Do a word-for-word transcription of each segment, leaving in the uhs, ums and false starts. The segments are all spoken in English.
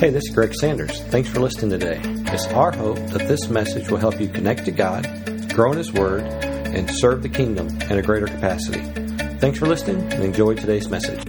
Hey, this is Greg Sanders. Thanks for listening today. It's our hope that this message will help you connect to God, grow in His Word, and serve the kingdom in a greater capacity. Thanks for listening and enjoy today's message.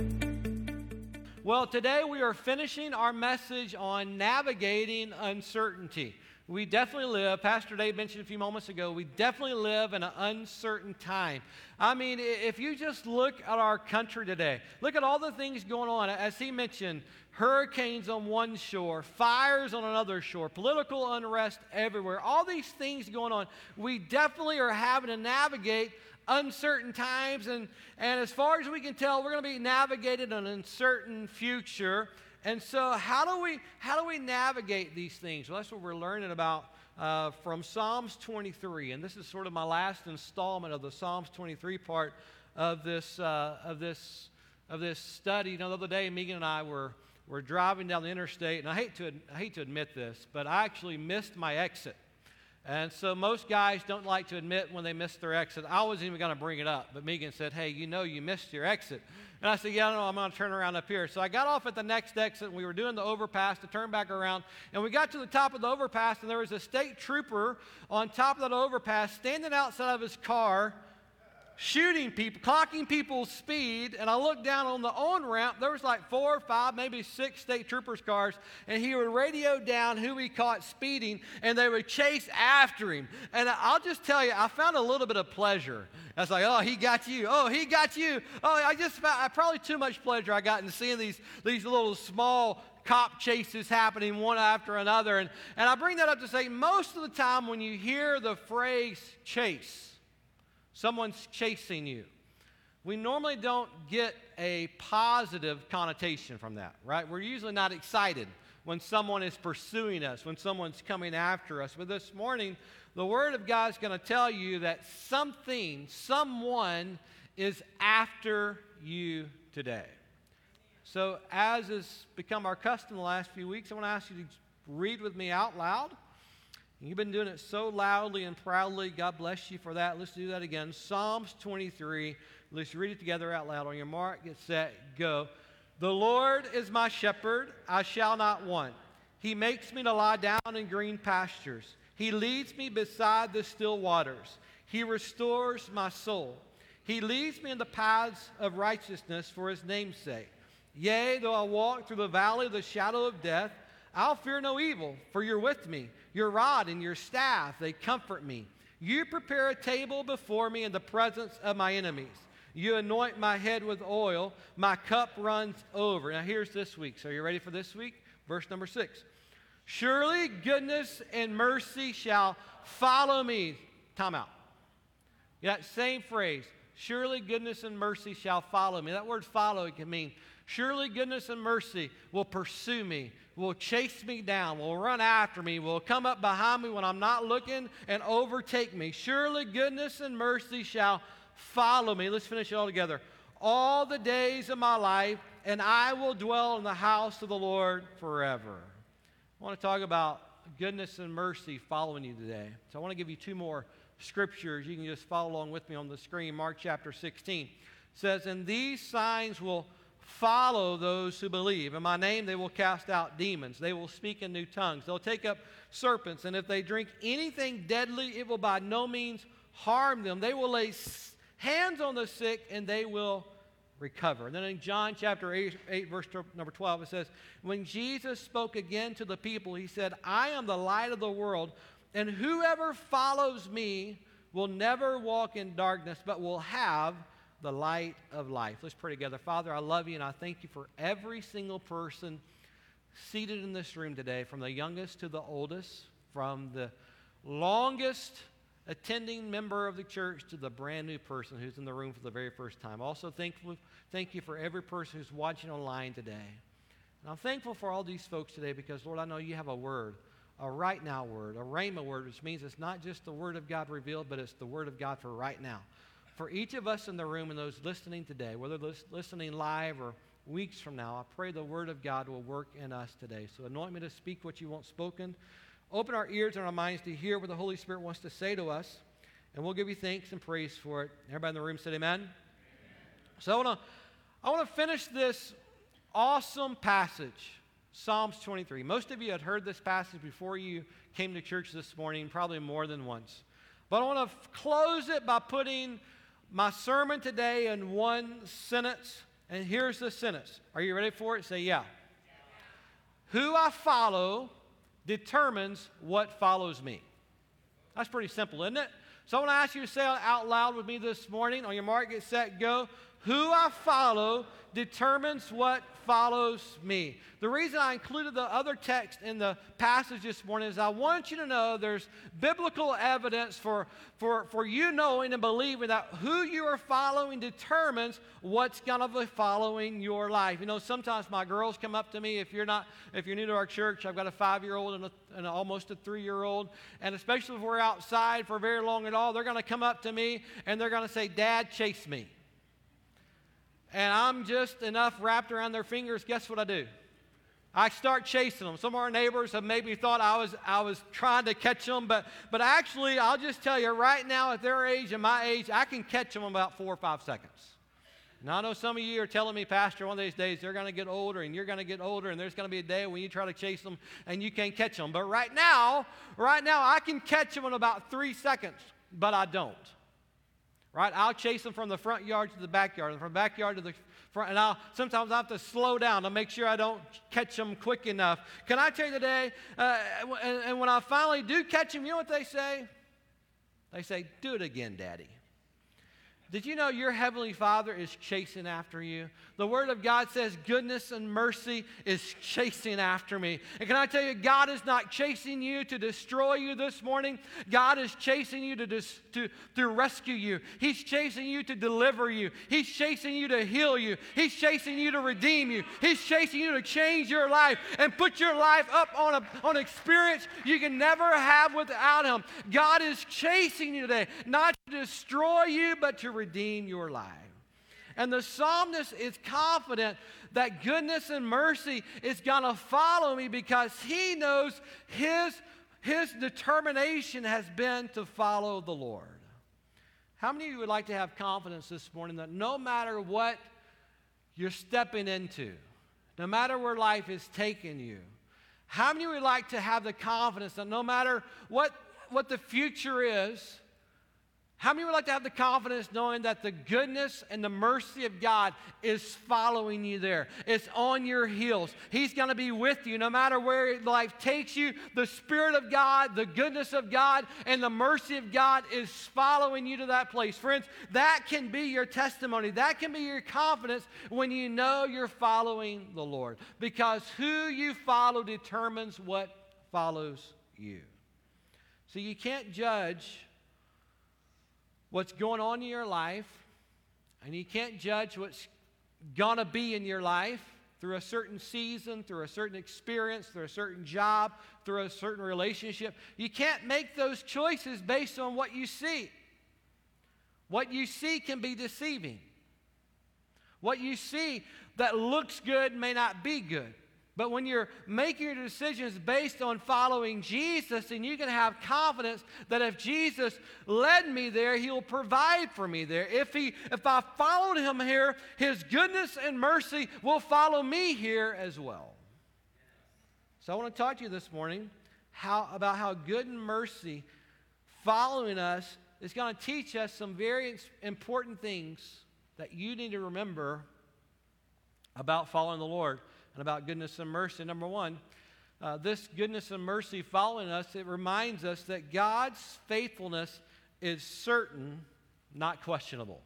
Well, today we are finishing our message on navigating uncertainty. We definitely live, Pastor Dave mentioned a few moments ago, we definitely live in an uncertain time. I mean, if you just look at our country today, look at all the things going on. As he mentioned, hurricanes on one shore, fires on another shore, political unrest everywhere, all these things going on. We definitely are having to navigate uncertain times, and, and as far as we can tell, we're going to be navigating an uncertain future. And so how do we how do we navigate these things? Well, that's what we're learning about uh, from Psalms twenty-three, and this is sort of my last installment of the Psalms twenty-three part of this uh, of this of this study. You know, the other day, Megan and I were were driving down the interstate, and I hate to I hate to admit this, but I actually missed my exit. And so most guys don't like to admit when they miss their exit. I wasn't even going to bring it up, but Megan said, hey, you know you missed your exit. And I said, yeah, no, I'm going to turn around up here. So I got off at the next exit, and we were doing the overpass to turn back around. And we got to the top of the overpass, and there was a state trooper on top of that overpass standing outside of his car, shooting people, clocking people's speed. And I looked down on the on-ramp. There was like four or five, maybe six state troopers' cars. And he would radio down who he caught speeding, and they would chase after him. And I'll just tell you, I found a little bit of pleasure. I was like, oh, he got you. Oh, he got you. Oh, I just found, probably too much pleasure I got in seeing these, these little small cop chases happening one after another. And, and I bring that up to say, most of the time when you hear the phrase chase, someone's chasing you, we normally don't get a positive connotation from that, right? We're usually not excited when someone is pursuing us, when someone's coming after us. But this morning, the Word of God is going to tell you that something, someone is after you today. So as has become our custom the last few weeks, I want to ask you to read with me out loud. You've been doing it so loudly and proudly. God bless you for that. Let's do that again. Psalms twenty-three. Let's read it together out loud. On your mark, get set, go. The Lord is my shepherd, I shall not want. He makes me to lie down in green pastures. He leads me beside the still waters. He restores my soul. He leads me in the paths of righteousness for His name's sake. Yea, though I walk through the valley of the shadow of death, I'll fear no evil, for You're with me. Your rod and Your staff, they comfort me. You prepare a table before me in the presence of my enemies. You anoint my head with oil. My cup runs over. Now here's this week. So are you ready for this week? Verse number six. Surely goodness and mercy shall follow me. Time out. That same phrase. Surely goodness and mercy shall follow me. That word follow, it can mean surely goodness and mercy will pursue me, will chase me down, will run after me, will come up behind me when I'm not looking and overtake me. Surely goodness and mercy shall follow me. Let's finish it all together. All the days of my life, and I will dwell in the house of the Lord forever. I want to talk about goodness and mercy following you today. So I want to give you two more scriptures. You can just follow along with me on the screen. Mark chapter sixteen says, and these signs will follow those who believe. In my name they will cast out demons. They will speak in new tongues. They'll take up serpents. And if they drink anything deadly, it will by no means harm them. They will lay hands on the sick and they will recover. And then in John chapter eight, eight, verse number twelve, it says, when Jesus spoke again to the people, He said, I am the light of the world, and whoever follows me will never walk in darkness, but will have the light of life. Let's pray together. Father, I love You, and I thank You for every single person seated in this room today, from the youngest to the oldest, from the longest attending member of the church to the brand new person who's in the room for the very first time. Also, thankful, thank You for every person who's watching online today. And I'm thankful for all these folks today because, Lord, I know You have a word, a right now word, a rhema word, which means it's not just the word of God revealed, but it's the word of God for right now. For each of us in the room and those listening today, whether listening live or weeks from now, I pray the Word of God will work in us today. So anoint me to speak what You want spoken. Open our ears and our minds to hear what the Holy Spirit wants to say to us. And we'll give You thanks and praise for it. Everybody in the room said amen? Amen. So I want to I want to finish this awesome passage Psalms twenty-three. Most of you had heard this passage before you came to church this morning, probably more than once. But I want to f- close it by putting my sermon today in one sentence. And here's the sentence. Are you ready for it? Say, yeah. yeah. Who I follow determines what follows me. That's pretty simple, isn't it? So I want to ask you to say out loud with me this morning. On your mark, get set, go. Who I follow determines what follows me. The reason I included the other text in the passage this morning is I want you to know there's biblical evidence for, for, for you knowing and believing that who you are following determines what's going to be following your life. You know, sometimes my girls come up to me. If you're not, if you're new to our church, I've got a five-year-old and, a, and almost a three-year-old. And especially if we're outside for very long at all, they're going to come up to me and they're going to say, "Dad, chase me." And I'm just enough wrapped around their fingers, guess what I do? I start chasing them. Some of our neighbors have maybe thought I was I was trying to catch them, but, but actually, I'll just tell you, right now at their age and my age, I can catch them in about four or five seconds. Now, I know some of you are telling me, "Pastor, one of these days they're going to get older and you're going to get older and there's going to be a day when you try to chase them and you can't catch them." But right now, right now, I can catch them in about three seconds, but I don't. Right? I'll chase them from the front yard to the backyard, and from the backyard to the front, and I'll sometimes I have to slow down to make sure I don't catch them quick enough. Can I tell you today, uh, and, and when I finally do catch them, you know what they say? They say, "Do it again, Daddy." Did you know your Heavenly Father is chasing after you? The Word of God says goodness and mercy is chasing after me. And can I tell you, God is not chasing you to destroy you this morning. God is chasing you to, dis- to, to rescue you. He's chasing you to deliver you. He's chasing you to heal you. He's chasing you to redeem you. He's chasing you to change your life and put your life up on, a, on an experience you can never have without Him. God is chasing you today, not to destroy you, but to redeem your life. And the psalmist is confident that goodness and mercy is going to follow me because he knows his, his determination has been to follow the Lord. How many of you would like to have confidence this morning that no matter what you're stepping into, no matter where life is taking you, how many would like to have the confidence that no matter what, what the future is, how many would like to have the confidence knowing that the goodness and the mercy of God is following you there? It's on your heels. He's going to be with you no matter where life takes you. The Spirit of God, the goodness of God, and the mercy of God is following you to that place. Friends, that can be your testimony. That can be your confidence when you know you're following the Lord. Because who you follow determines what follows you. So you can't judge what's going on in your life, and you can't judge what's going to be in your life through a certain season, through a certain experience, through a certain job, through a certain relationship. You can't make those choices based on what you see. What you see can be deceiving. What you see that looks good may not be good. But when you're making your decisions based on following Jesus, then you can have confidence that if Jesus led me there, He'll provide for me there. If he, if I followed Him here, His goodness and mercy will follow me here as well. So I want to talk to you this morning how, about how good and mercy following us is going to teach us some very important things that you need to remember about following the Lord. And about goodness and mercy. Number one, uh, this goodness and mercy following us, it reminds us that God's faithfulness is certain, not questionable.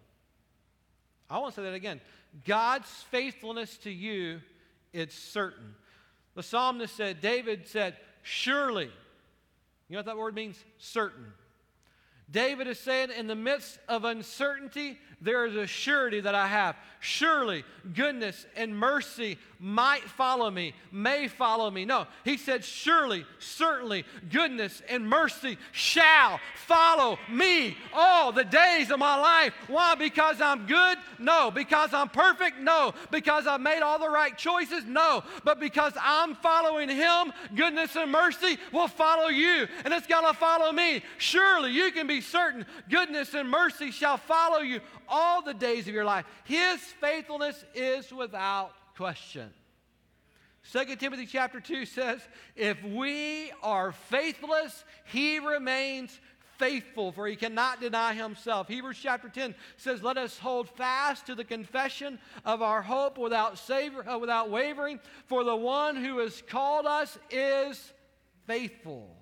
I want to say that again. God's faithfulness to you, it's certain. The psalmist said, David said, surely. You know what that word means? Certain. David is saying, in the midst of uncertainty, there is a surety that I have. Surely goodness and mercy might follow me, may follow me. No, he said, surely, certainly, goodness and mercy shall follow me all the days of my life. Why? Because I'm good? No. Because I'm perfect? No. Because I've made all the right choices? No. But because I'm following Him, goodness and mercy will follow you, and it's going to follow me. Surely you can be certain goodness and mercy shall follow you all the days of your life. His faithfulness is without question. Second Timothy chapter two says, if we are faithless, he remains faithful, for he cannot deny himself. Hebrews chapter ten says, let us hold fast to the confession of our hope without, savor, uh, without wavering, for the one who has called us is faithful.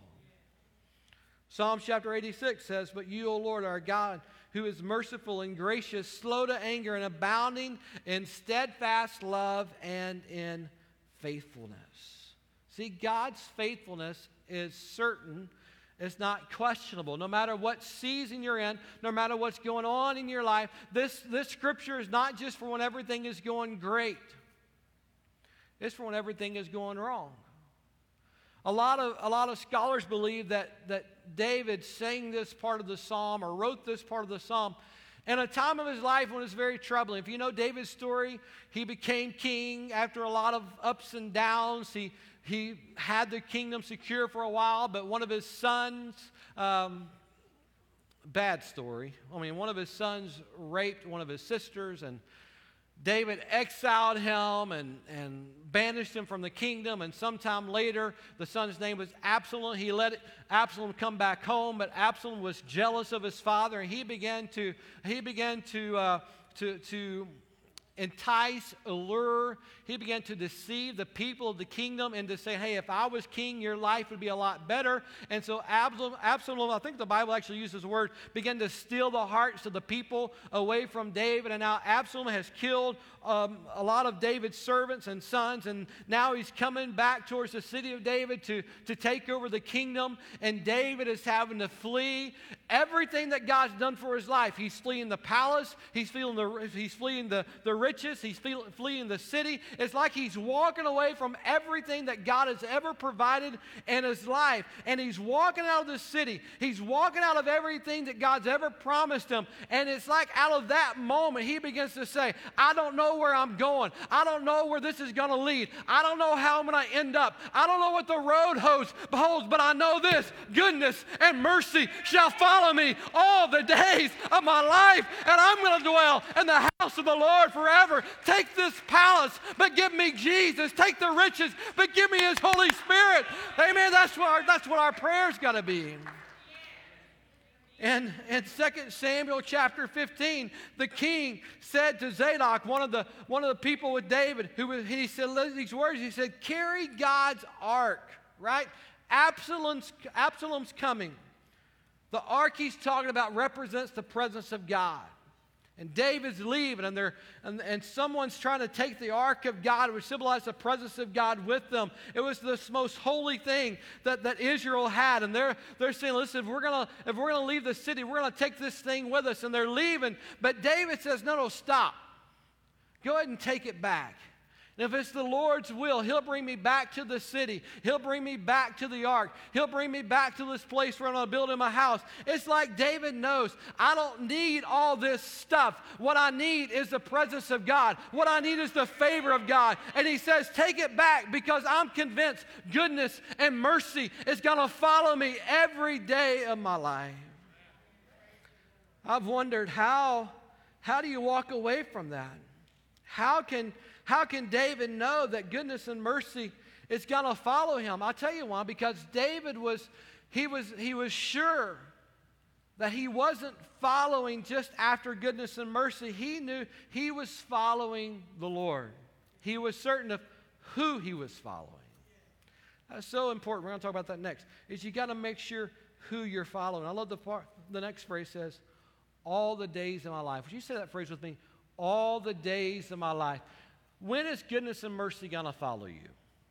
Psalm chapter eighty-six says, but you, O Lord, are God, who is merciful and gracious, slow to anger, and abounding in steadfast love and in faithfulness. See, God's faithfulness is certain. It's not questionable. No matter what season you're in, no matter what's going on in your life, this, this scripture is not just for when everything is going great. It's for when everything is going wrong. A lot of, a lot of scholars believe that, that David sang this part of the psalm or wrote this part of the psalm in a time of his life when it was very troubling. If you know David's story, he became king after a lot of ups and downs. He, he had the kingdom secure for a while, but one of his sons, um, bad story. I mean, one of his sons raped one of his sisters, and David exiled him and, and banished him from the kingdom. And sometime later, the son's name was Absalom. He let Absalom come back home, but Absalom was jealous of his father, and he began to he began to uh, to to entice, allure. He began to deceive the people of the kingdom and to say, hey, if I was king, your life would be a lot better. And so Absalom, Absalom, I think the Bible actually uses the word, began to steal the hearts of the people away from David. And now Absalom has killed um, a lot of David's servants and sons. And now he's coming back towards the city of David to, to take over the kingdom. And David is having to flee everything that God's done for his life. He's fleeing the palace. He's, feeling the, he's fleeing the, the riches. He's fleeing the city. It's like he's walking away from everything that God has ever provided in his life. And he's walking out of the city. He's walking out of everything that God's ever promised him. And it's like out of that moment, he begins to say, I don't know where I'm going. I don't know where this is going to lead. I don't know how I'm going to end up. I don't know what the road holds, holds, but I know this, goodness and mercy shall follow me all the days of my life. And I'm going to dwell in the house of the Lord forever. Take this palace, but give me Jesus. Take the riches, but give me his Holy Spirit. Amen. That's what our, that's what our prayer's got to be. And in Second Samuel chapter fifteen, the king said to Zadok, one of the, one of the people with David, who was, he said these words, he said, carry God's ark, right? Absalom's, Absalom's coming. The ark he's talking about represents the presence of God. And David's leaving, and, they're, and, and someone's trying to take the ark of God, which symbolized the presence of God with them. It was the most holy thing that, that Israel had. And they're, they're saying, listen, if we're going to if we're gonna leave the city, we're going to take this thing with us. And they're leaving. But David says, no, no, stop. Go ahead and take it back. And if it's the Lord's will, he'll bring me back to the city. He'll bring me back to the ark. He'll bring me back to this place where I'm going to build him a house. It's like David knows, I don't need all this stuff. What I need is the presence of God. What I need is the favor of God. And he says, take it back, because I'm convinced goodness and mercy is going to follow me every day of my life. I've wondered, how, how do you walk away from that? How can... How can David know that goodness and mercy is going to follow him? I'll tell you why. Because David was, he was, he was sure that he wasn't following just after goodness and mercy. He knew he was following the Lord. He was certain of who he was following. That's so important. We're going to talk about that next. Is you got to make sure who you're following. I love the part, the next phrase says, all the days of my life. Would you say that phrase with me? All the days of my life. When is goodness and mercy going to follow you?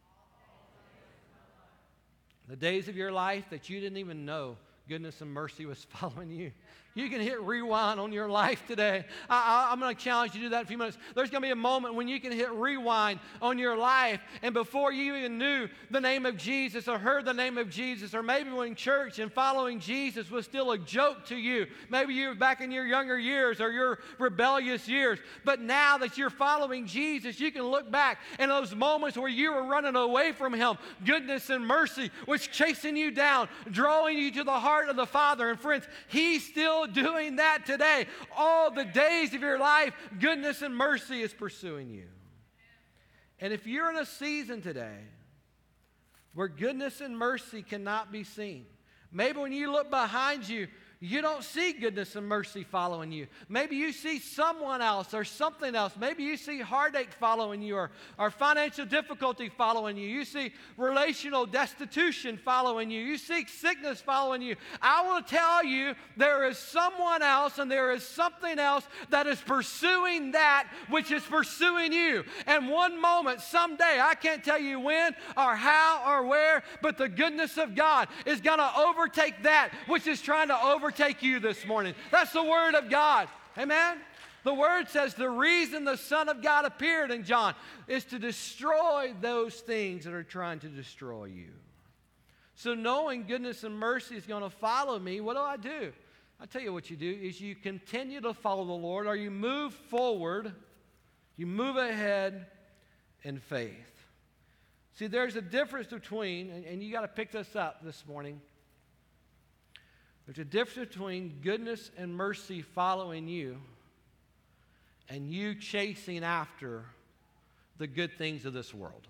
The days of your life that you didn't even know goodness and mercy was following you. You can hit rewind on your life today. I, I, I'm going to challenge you to do that in a few minutes. There's going to be a moment when you can hit rewind on your life, and before you even knew the name of Jesus or heard the name of Jesus, or maybe when church and following Jesus was still a joke to you. Maybe you were back in your younger years or your rebellious years. But now that you're following Jesus, you can look back in those moments where you were running away from him. Goodness and mercy was chasing you down, drawing you to the heart of the Father. And friends, he's still doing that today. All the days of your life, goodness and mercy is pursuing you. And if you're in a season today where goodness and mercy cannot be seen, maybe when you look behind you, you don't see goodness and mercy following you. Maybe you see someone else or something else. Maybe you see heartache following you or, or financial difficulty following you. You see relational destitution following you. You see sickness following you. I want to tell you there is someone else and there is something else that is pursuing that which is pursuing you. And one moment, someday, I can't tell you when or how or where, but the goodness of God is going to overtake that which is trying to overtake Take you this morning. That's the Word of God. Amen? The Word says the reason the Son of God appeared in John is to destroy those things that are trying to destroy you. So knowing goodness and mercy is going to follow me, what do I do? I tell you what you do is you continue to follow the Lord, or you move forward, you move ahead in faith. See, there's a difference between, and, and you got to pick this up this morning, there's a difference between goodness and mercy following you and you chasing after the good things of this world.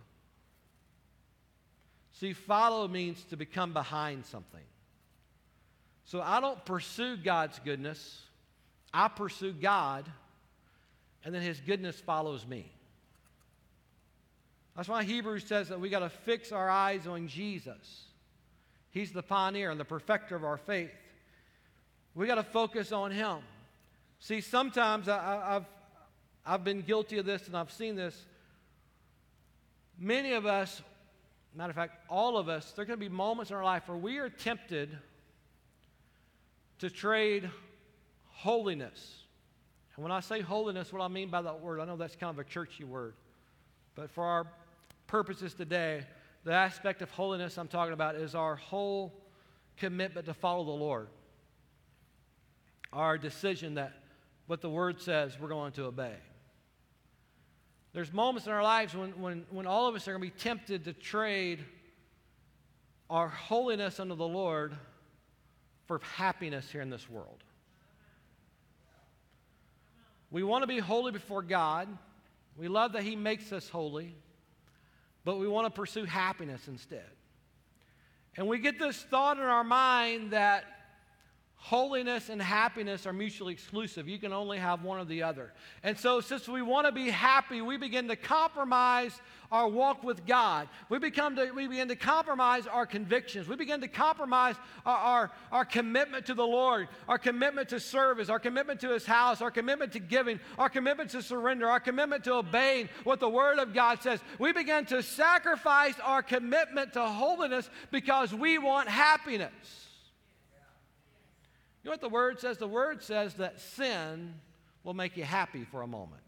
See, follow means to become behind something. So I don't pursue God's goodness. I pursue God, and then His goodness follows me. That's why Hebrews says that we got to fix our eyes on Jesus. He's the pioneer and the perfecter of our faith. We got to focus on Him. See, sometimes I, I've, I've been guilty of this and I've seen this. Many of us, matter of fact, all of us, there are going to be moments in our life where we are tempted to trade holiness. And when I say holiness, what I mean by that word, I know that's kind of a churchy word. But for our purposes today, the aspect of holiness I'm talking about is our whole commitment to follow the Lord. Our decision that what the Word says we're going to obey. There's moments in our lives when, when, when all of us are going to be tempted to trade our holiness unto the Lord for happiness here in this world. We want to be holy before God. We love that He makes us holy, but we want to pursue happiness instead. And we get this thought in our mind that holiness and happiness are mutually exclusive. You can only have one or the other. And so since we want to be happy, we begin to compromise our walk with God. We, become to, we begin to compromise our convictions. We begin to compromise our, our, our commitment to the Lord, our commitment to service, our commitment to His house, our commitment to giving, our commitment to surrender, our commitment to obeying what the Word of God says. We begin to sacrifice our commitment to holiness because we want happiness. You know what the Word says? The Word says that sin will make you happy for a moment.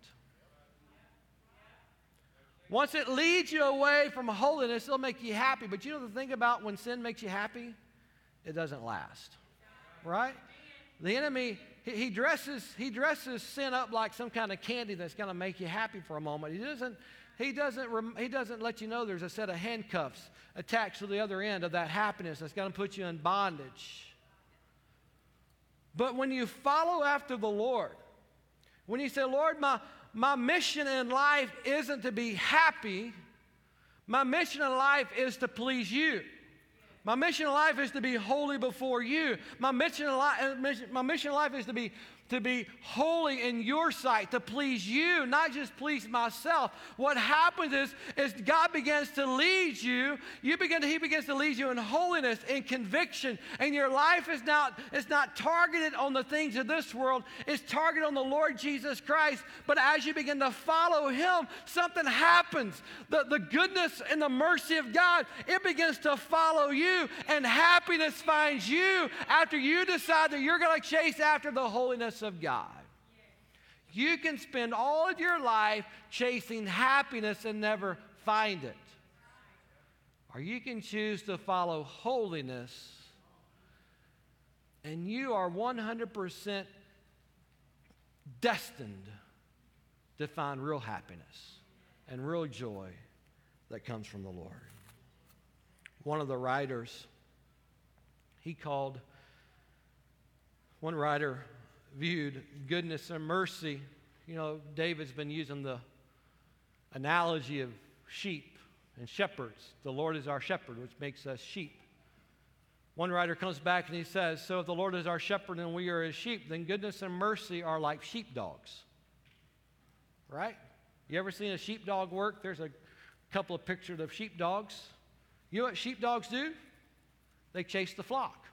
Once it leads you away from holiness, it'll make you happy. But you know the thing about when sin makes you happy? It doesn't last. Right? The enemy, he, he dresses he dresses sin up like some kind of candy that's going to make you happy for a moment. He doesn't He doesn't, he doesn't let you know there's a set of handcuffs attached to the other end of that happiness that's going to put you in bondage. But when you follow after the Lord, when you say, Lord, my, my mission in life isn't to be happy. My mission in life is to please you. My mission in life is to be holy before you. My mission in life, my mission in life is to be to be holy in your sight, to please you, not just please myself. What happens is, is God begins to lead you. You begin to, He begins to lead you in holiness, in conviction, and your life is not, is not targeted on the things of this world. It's targeted on the Lord Jesus Christ. But as you begin to follow Him, something happens. The, the goodness and the mercy of God, it begins to follow you, and happiness finds you after you decide that you're going to chase after the holiness of God. You can spend all of your life chasing happiness and never find it. Or you can choose to follow holiness, and you are one hundred percent destined to find real happiness and real joy that comes from the Lord. One of the writers, he called, one writer viewed goodness and mercy. You know, David's been using the analogy of sheep and shepherds. The Lord is our shepherd, which makes us sheep. One writer comes back and he says, so if the Lord is our shepherd and we are his sheep, then goodness and mercy are like sheepdogs. Right? You ever seen a sheepdog work? There's a couple of pictures of sheepdogs. You know what sheepdogs do? They chase the flock.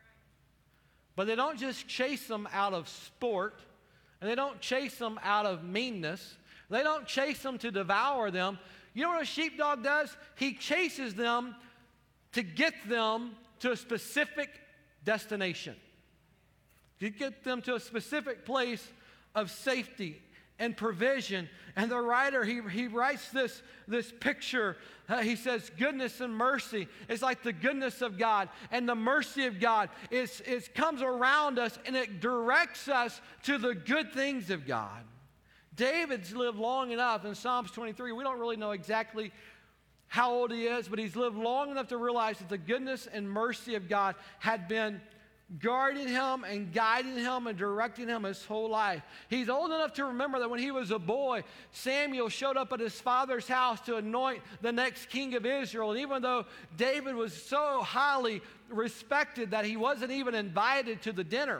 But they don't just chase them out of sport, and they don't chase them out of meanness. They don't chase them to devour them. You know what a sheepdog does? He chases them to get them to a specific destination, to get them to a specific place of safety and provision. And the writer, he, he writes this, this picture. Uh, he says, goodness and mercy is like the goodness of God, and the mercy of God is, is comes around us, and it directs us to the good things of God. David's lived long enough in Psalms twenty-three. We don't really know exactly how old he is, but he's lived long enough to realize that the goodness and mercy of God had been guarding him and guiding him and directing him his whole life. He's old enough to remember that when he was a boy, Samuel showed up at his father's house to anoint the next king of Israel. And even though David was so highly respected that he wasn't even invited to the dinner,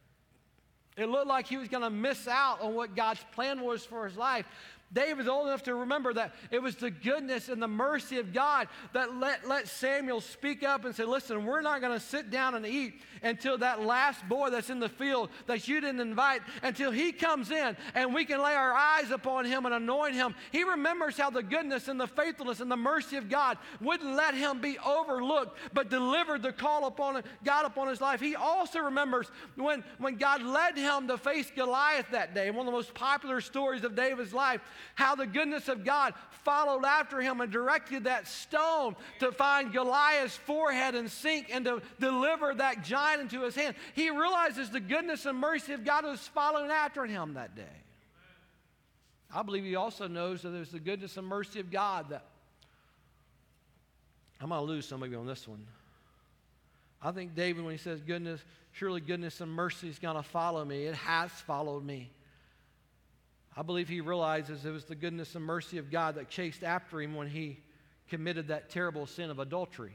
it looked like he was going to miss out on what God's plan was for his life. David's old enough to remember that it was the goodness and the mercy of God that let, let Samuel speak up and say, listen, we're not going to sit down and eat until that last boy that's in the field that you didn't invite, until he comes in and we can lay our eyes upon him and anoint him. He remembers how the goodness and the faithfulness and the mercy of God wouldn't let him be overlooked, but delivered the call upon God upon his life. He also remembers when, when God led him to face Goliath that day, one of the most popular stories of David's life, how the goodness of God followed after him and directed that stone to find Goliath's forehead and sink and to deliver that giant into his hand. He realizes the goodness and mercy of God was following after him that day. I believe he also knows that there's the goodness and mercy of God that I'm going to lose some of you on this one. I think David, when he says goodness, surely goodness and mercy is going to follow me. It has followed me. I believe he realizes it was the goodness and mercy of God that chased after him when he committed that terrible sin of adultery.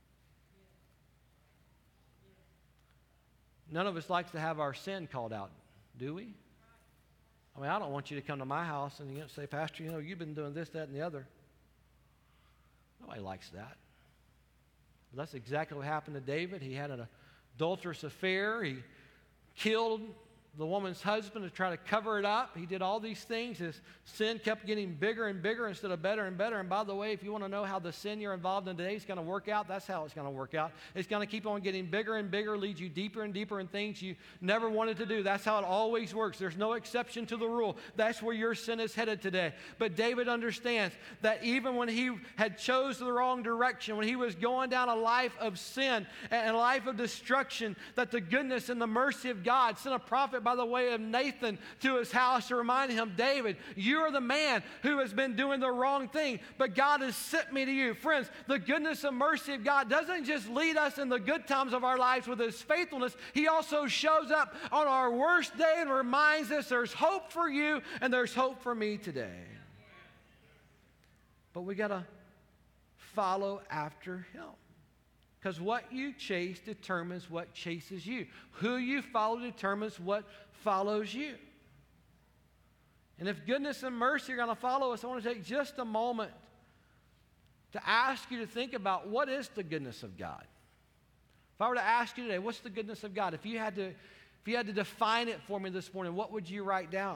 None of us likes to have our sin called out, do we? I mean, I don't want you to come to my house and you know, say, Pastor, you know, you've been doing this, that, and the other. Nobody likes that. But that's exactly what happened to David. He had an adulterous affair. He killed the woman's husband to try to cover it up. He did all these things. His sin kept getting bigger and bigger instead of better and better. And by the way, if you want to know how the sin you're involved in today is going to work out, that's how it's going to work out. It's going to keep on getting bigger and bigger, lead you deeper and deeper in things you never wanted to do. That's how it always works. There's no exception to the rule. That's where your sin is headed today. But David understands that even when he had chose the wrong direction, when he was going down a life of sin and a life of destruction, that the goodness and the mercy of God sent a prophet by the way of Nathan to his house to remind him, David, you are the man who has been doing the wrong thing, but God has sent me to you. Friends, the goodness and mercy of God doesn't just lead us in the good times of our lives with his faithfulness. He also shows up on our worst day and reminds us there's hope for you and there's hope for me today. But we got to follow after him. Because what you chase determines what chases you. Who you follow determines what follows you. And if goodness and mercy are going to follow us, I want to take just a moment to ask you to think about what is the goodness of God. If I were to ask you today, what's the goodness of God? If you had to, if you had to define it for me this morning, what would you write down?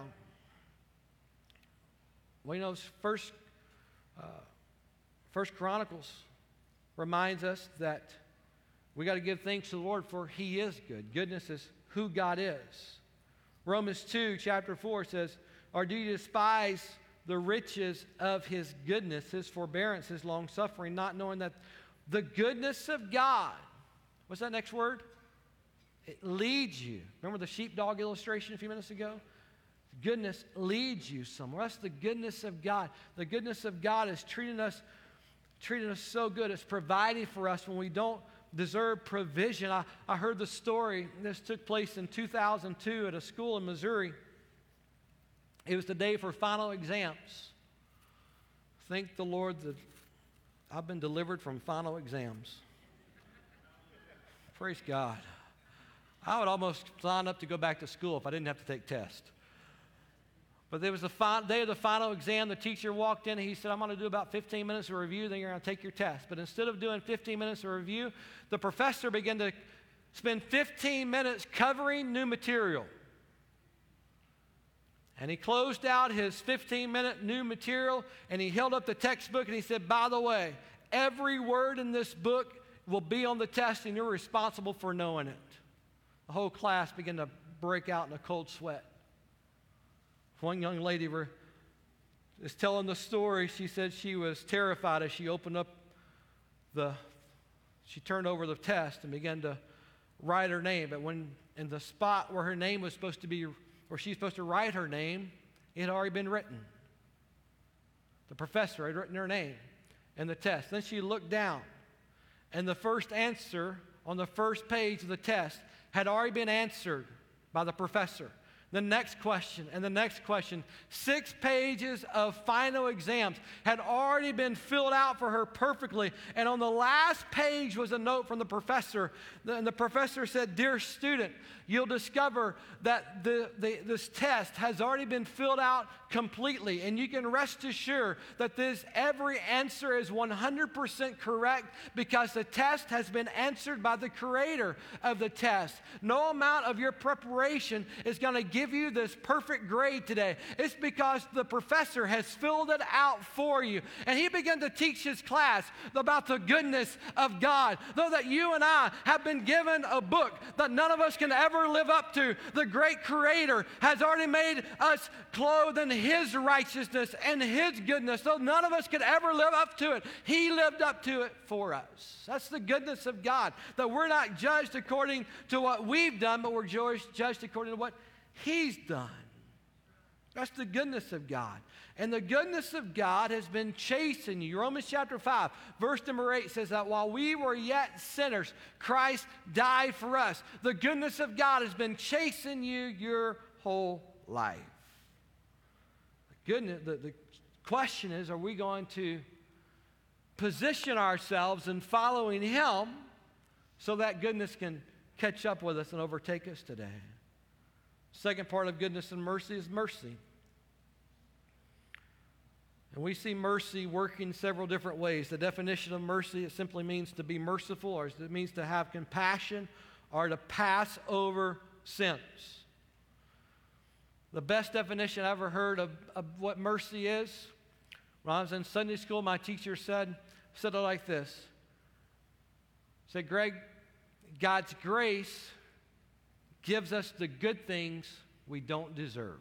Well, you know, first, uh, First Chronicles reminds us that we got to give thanks to the Lord, for he is good. Goodness is who God is. Romans two, chapter four says, or do you despise the riches of his goodness, his forbearance, his long-suffering, not knowing that the goodness of God, what's that next word? It leads you. Remember the sheepdog illustration a few minutes ago? Goodness leads you somewhere. That's the goodness of God. The goodness of God is treating us treating us so good. It's providing for us when we don't deserve provision. I, I heard the story. This took place in two thousand two at a school in Missouri. It was the day for final exams. thank the Lord that I've been delivered from final exams. Praise God. I would almost sign up to go back to school if I didn't have to take tests. But there was the final, day of the final exam. The teacher walked in and he said, I'm going to do about fifteen minutes of review, then you're going to take your test. But instead of doing fifteen minutes of review, the professor began to spend fifteen minutes covering new material. And he closed out his fifteen-minute new material, and he held up the textbook, and he said, by the way, every word in this book will be on the test, and you're responsible for knowing it. The whole class began to break out in a cold sweat. One young lady were, is telling the story. She said she was terrified as she opened up the, she turned over the test and began to write her name. But when in the spot where her name was supposed to be, where she's supposed to write her name, it had already been written. The professor had written her name in the test. Then she looked down, and the first answer on the first page of the test had already been answered by the professor. The next question and the next question. Six pages of final exams had already been filled out for her perfectly. And on the last page was a note from the professor. And the professor said, dear student, you'll discover that the, the, this test has already been filled out completely. And you can rest assured that this every answer is one hundred percent correct because the test has been answered by the creator of the test. No amount of your preparation is going to give you this perfect grade today. It's because the professor has filled it out for you. And he began to teach his class about the goodness of God. Though that you and I have been given a book that none of us can ever live up to, the great creator has already made us clothed in his righteousness and his goodness. Though none of us could ever live up to it, he lived up to it for us. That's the goodness of God. That we're not judged according to what we've done, but we're judged according to what he's done. That's the goodness of God. And the goodness of God has been chasing you. Romans chapter five, verse number eight says that while we were yet sinners, Christ died for us. The goodness of God has been chasing you your whole life. The goodness, the, the question is, are we going to position ourselves in following him so that goodness can catch up with us and overtake us today? Second part of goodness and mercy is mercy. And we see mercy working several different ways. The definition of mercy, it simply means to be merciful, or it means to have compassion, or to pass over sins. The best definition I ever heard of, of what mercy is, when I was in Sunday school, my teacher said, said it like this. He said, Greg, God's grace gives us the good things we don't deserve.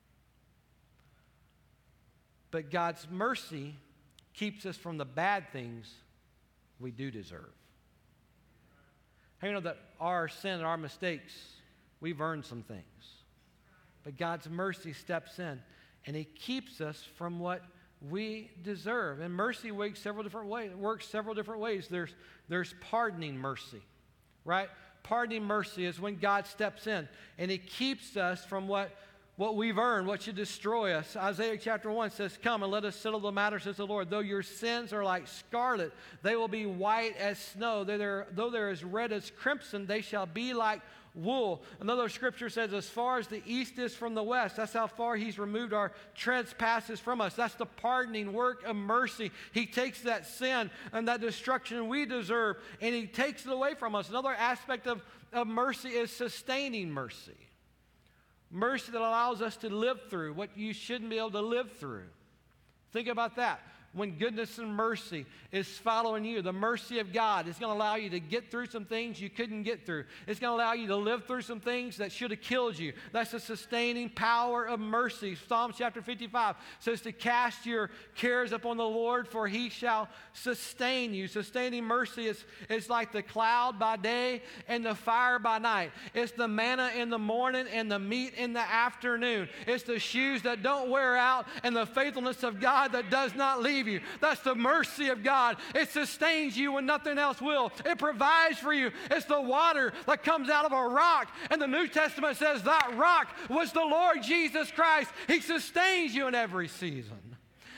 But God's mercy keeps us from the bad things we do deserve. How do you know that our sin and our mistakes, we've earned some things. But God's mercy steps in and he keeps us from what we deserve. And mercy works several different ways. It works several different ways. There's, there's pardoning mercy, right? Pardoning mercy is when God steps in and he keeps us from what, what we've earned, what should destroy us. Isaiah chapter one says, come and let us settle the matter, says the Lord. Though your sins are like scarlet, they will be white as snow. Though they're, though they're as red as crimson, they shall be like wool. Another scripture says, as far as the east is from the west, that's how far he's removed our trespasses from us. That's the pardoning work of mercy. He takes that sin and that destruction we deserve, and he takes it away from us. Another aspect of, of mercy is sustaining mercy. Mercy that allows us to live through what you shouldn't be able to live through. Think about that. When goodness and mercy is following you, the mercy of God is going to allow you to get through some things you couldn't get through. It's going to allow you to live through some things that should have killed you. That's the sustaining power of mercy. Psalm chapter fifty-five says to cast your cares upon the Lord, for he shall sustain you. Sustaining mercy is, is like the cloud by day and the fire by night. It's the manna in the morning and the meat in the afternoon. It's the shoes that don't wear out and the faithfulness of God that does not leave you. That's the mercy of God. It sustains you when nothing else will. It provides for you. It's the water that comes out of a rock. And the New Testament says that rock was the Lord Jesus Christ. He sustains you in every season.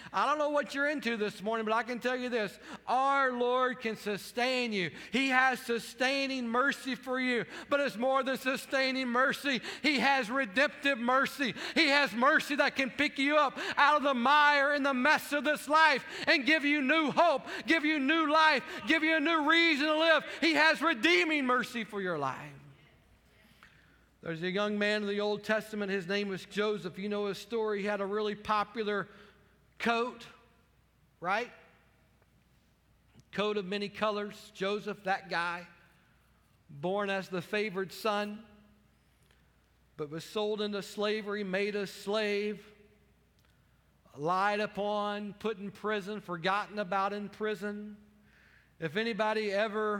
I don't know what you're into this morning, but I can tell you this. Our Lord can sustain you. He has sustaining mercy for you. But it's more than sustaining mercy. He has redemptive mercy. He has mercy that can pick you up out of the mire and the mess of this life and give you new hope, give you new life, give you a new reason to live. He has redeeming mercy for your life. There's a young man in the Old Testament. His name was Joseph. You know his story. He had a really popular coat, right? Coat of many colors. Joseph, that guy, born as the favored son, but was sold into slavery, made a slave, lied upon, put in prison, forgotten about in prison. If anybody ever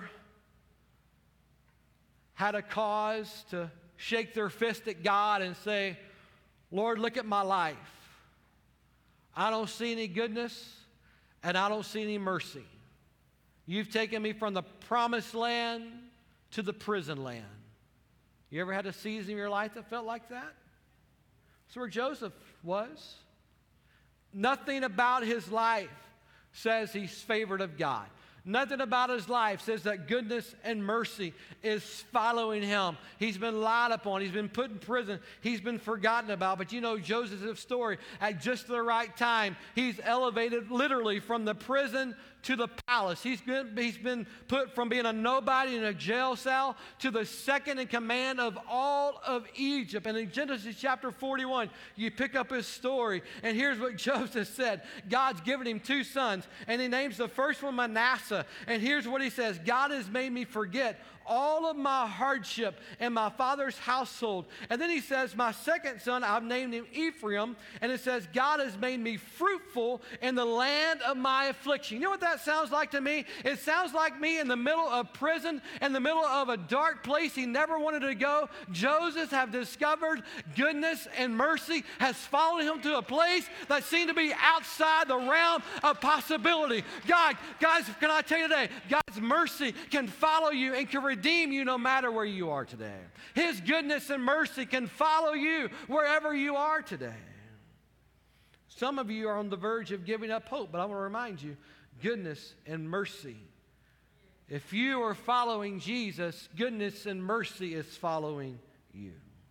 had a cause to shake their fist at God and say, Lord, look at my life. I don't see any goodness and I don't see any mercy. You've taken me from the promised land to the prison land. You ever had a season in your life that felt like that? That's where Joseph was. Nothing about his life says he's favored of God. Nothing about his life says that goodness and mercy is following him. He's been lied upon. He's been put in prison. He's been forgotten about. But you know Joseph's story. At just the right time, he's elevated literally from the prison to the palace. He's been, he's been put from being a nobody in a jail cell to the second in command of all of Egypt. And in Genesis chapter forty-one, you pick up his story. And here's what Joseph said. God's given him two sons. And he names the first one Manasseh. And here's what he says. God has made me forget all of my hardship and my father's household. And then he says, my second son, I've named him Ephraim. And it says, God has made me fruitful in the land of my affliction. You know what that sounds like to me? It sounds like me in the middle of prison, in the middle of a dark place he never wanted to go. Joseph have discovered goodness and mercy has followed him to a place that seemed to be outside the realm of possibility. God, guys, can I tell you today, God's mercy can follow you and can redeem you no matter where you are today. His goodness and mercy can follow you wherever you are today. Some of you are on the verge of giving up hope, but I want to remind you, goodness and mercy. If you are following Jesus, goodness and mercy is following you.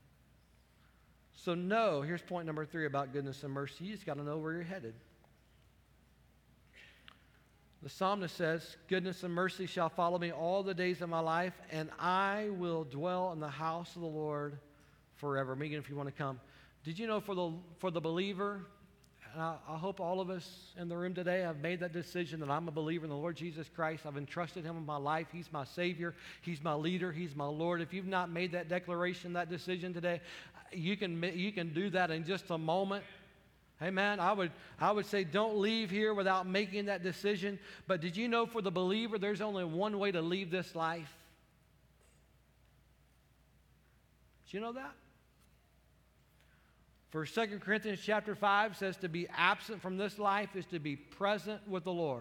So know, here's point number three about goodness and mercy. You just got to know where you're headed. The psalmist says, goodness and mercy shall follow me all the days of my life, and I will dwell in the house of the Lord forever. Megan, if you want to come. Did you know for the, for the believer, and I, I hope all of us in the room today have made that decision that I'm a believer in the Lord Jesus Christ. I've entrusted him with my life. He's my Savior. He's my leader. He's my Lord. If you've not made that declaration, that decision today, you can, you can do that in just a moment. Amen. I would, I would say don't leave here without making that decision. But did you know for the believer, there's only one way to leave this life? Did you know that? For Second Corinthians chapter five says to be absent from this life is to be present with the Lord.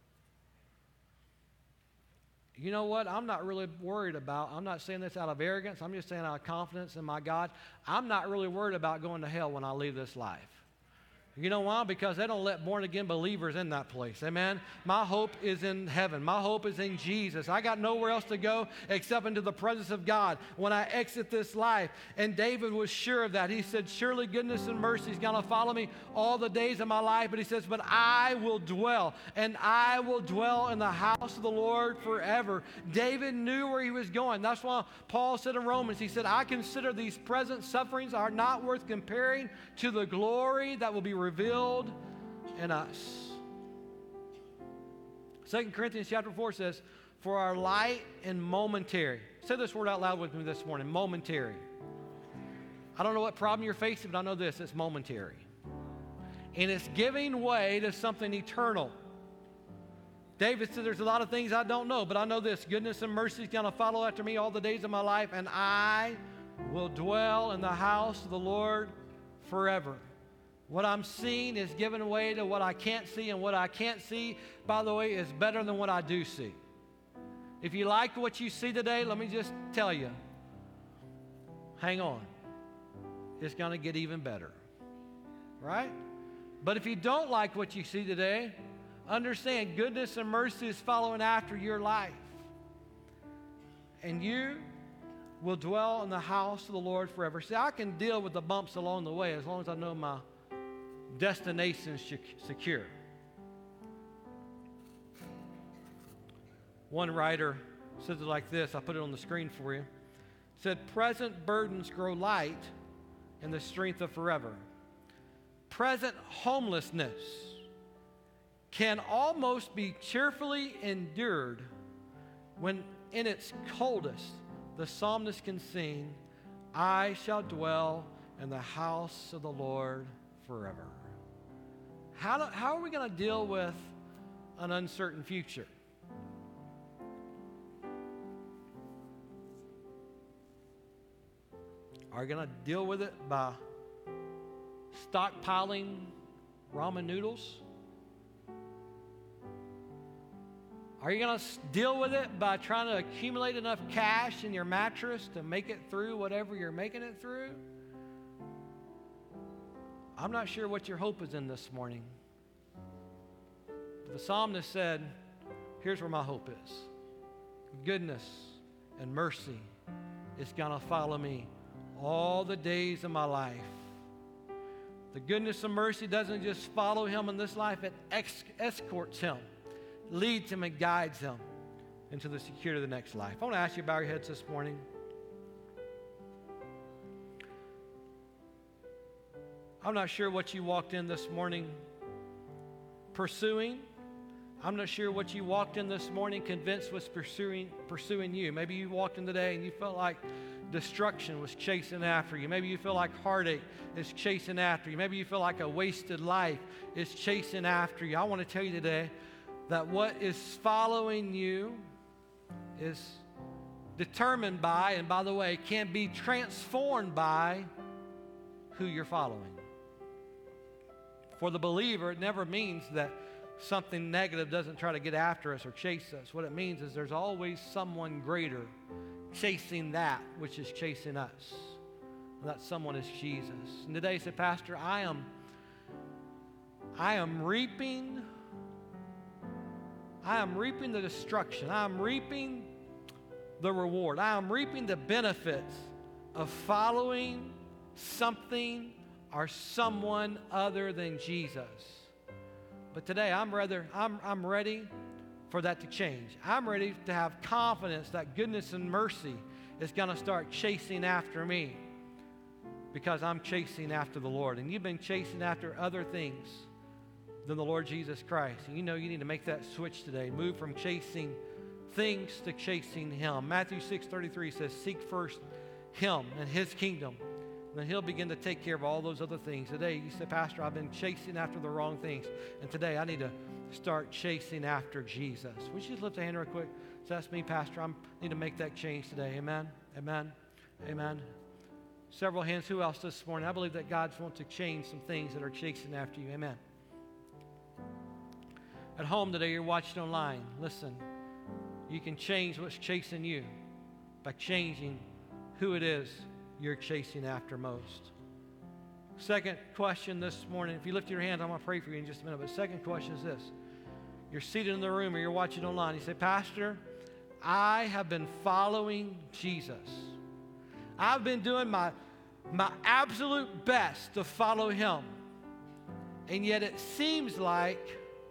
You know what? I'm not really worried about, I'm not saying this out of arrogance. I'm just saying out of confidence in my God. I'm not really worried about going to hell when I leave this life. You know why? Because they don't let born-again believers in that place. Amen? My hope is in heaven. My hope is in Jesus. I got nowhere else to go except into the presence of God when I exit this life. And David was sure of that. He said, surely goodness and mercy is going to follow me all the days of my life. But he says, but I will dwell, and I will dwell in the house of the Lord forever. David knew where he was going. That's why Paul said in Romans, he said, I consider these present sufferings are not worth comparing to the glory that will be revealed in us. Second Corinthians chapter four says, for our light and momentary. Say this word out loud with me this morning, momentary. I don't know what problem you're facing, but I know this, it's momentary. And it's giving way to something eternal. David said, there's a lot of things I don't know, but I know this, goodness and mercy is going to follow after me all the days of my life, and I will dwell in the house of the Lord forever. What I'm seeing is giving way to what I can't see, and what I can't see, by the way, is better than what I do see. If you like what you see today, let me just tell you, hang on. It's going to get even better, right? But if you don't like what you see today, understand goodness and mercy is following after your life. And you will dwell in the house of the Lord forever. See, I can deal with the bumps along the way as long as I know my destination is secure. One writer says it like this. I put it on the screen for you. It said, present burdens grow light in the strength of forever. Present homelessness can almost be cheerfully endured when in its coldest the psalmist can sing, I shall dwell in the house of the Lord forever. How, do, how are we going to deal with an uncertain future? Are you going to deal with it by stockpiling ramen noodles? Are you going to deal with it by trying to accumulate enough cash in your mattress to make it through whatever you're making it through? I'm not sure what your hope is in this morning. But the psalmist said, here's where my hope is. Goodness and mercy is going to follow me all the days of my life. The goodness and mercy doesn't just follow him in this life, it ex- escorts him, leads him and guides him into the security of the next life. I want to ask you to bow your heads this morning. I'm not sure what you walked in this morning pursuing. I'm not sure what you walked in this morning convinced was pursuing, pursuing you. Maybe you walked in today and you felt like destruction was chasing after you. Maybe you feel like heartache is chasing after you. Maybe you feel like a wasted life is chasing after you. I want to tell you today that what is following you is determined by, and by the way, can be transformed by who you're following. For the believer, it never means that something negative doesn't try to get after us or chase us. What it means is there's always someone greater chasing that which is chasing us. And that someone is Jesus. And today he said, Pastor, I am, I am reaping, I am reaping the destruction. I am reaping the reward. I am reaping the benefits of following something or someone other than Jesus. But today I'm rather, I'm, I'm ready for that to change. I'm ready to have confidence that goodness and mercy is going to start chasing after me because I'm chasing after the Lord. And you've been chasing after other things than the Lord Jesus Christ. And you know you need to make that switch today. Move from chasing things to chasing Him. Matthew six thirty-three says, seek first Him and His kingdom. And then He'll begin to take care of all those other things. Today you say, Pastor, I've been chasing after the wrong things. And today I need to start chasing after Jesus. Would you just lift a hand real quick? So that's me, Pastor. I need to make that change today. Amen. Amen. Amen. Several hands. Who else this morning? I believe that God wants to change some things that are chasing after you. Amen. At home today, you're watching online. Listen, you can change what's chasing you by changing who it is you're chasing after most. Second question this morning. If you lift your hand, I'm going to pray for you in just a minute. But second question is this. You're seated in the room or you're watching online. You say, Pastor, I have been following Jesus. I've been doing my, my absolute best to follow Him. And yet it seems like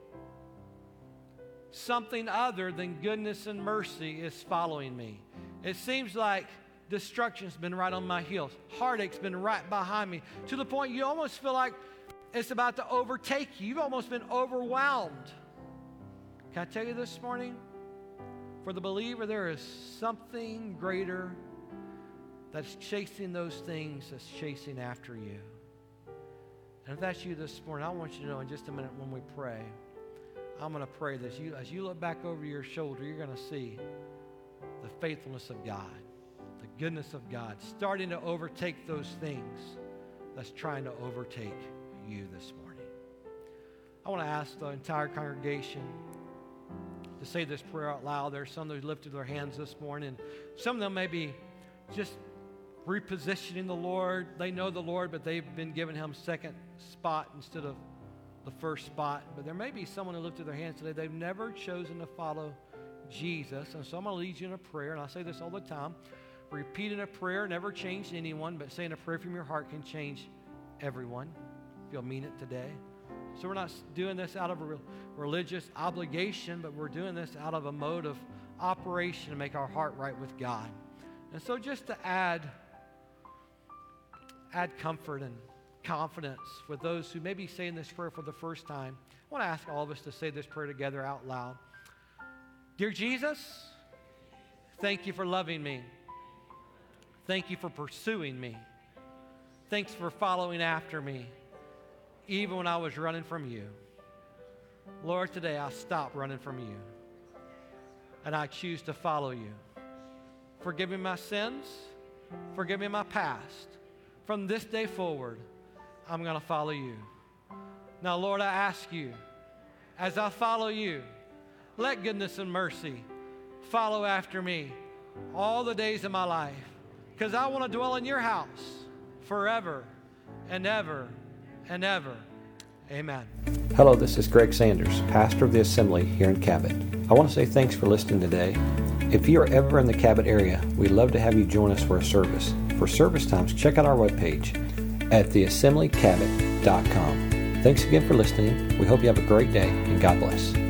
something other than goodness and mercy is following me. It seems like destruction's been right on my heels. Heartache's been right behind me. To the point you almost feel like it's about to overtake you. You've almost been overwhelmed. Can I tell you this morning? For the believer, there is something greater that's chasing those things that's chasing after you. And if that's you this morning, I want you to know in just a minute when we pray, I'm going to pray this. You, as you look back over your shoulder, you're going to see the faithfulness of God, the goodness of God, starting to overtake those things that's trying to overtake you this morning. I want to ask the entire congregation to say this prayer out loud. There's some that lifted their hands this morning. Some of them may be just repositioning the Lord. They know the Lord, but they've been giving Him second spot instead of the first spot. But there may be someone who lifted their hands today. They've never chosen to follow Jesus. And so I'm going to lead you in a prayer. And I say this all the time. Repeating a prayer never changed anyone, but saying a prayer from your heart can change everyone if you'll mean it today. So we're not doing this out of a religious obligation, but we're doing this out of a mode of operation to make our heart right with God. And so just to add, add comfort and confidence with those who may be saying this prayer for the first time, I want to ask all of us to say this prayer together out loud. Dear Jesus, thank you for loving me. Thank you for pursuing me. Thanks for following after me, even when I was running from you. Lord, today I stop running from you, and I choose to follow you. Forgive me my sins. Forgive me my past. From this day forward, I'm going to follow you. Now, Lord, I ask you, as I follow you, let goodness and mercy follow after me all the days of my life, because I want to dwell in your house forever and ever and ever. Amen. Hello, this is Greg Sanders, pastor of the Assembly here in Cabot. I want to say thanks for listening today. If you are ever in the Cabot area, we'd love to have you join us for a service. For service times, check out our webpage at the assembly cabot dot com. Thanks again for listening. We hope you have a great day, and God bless.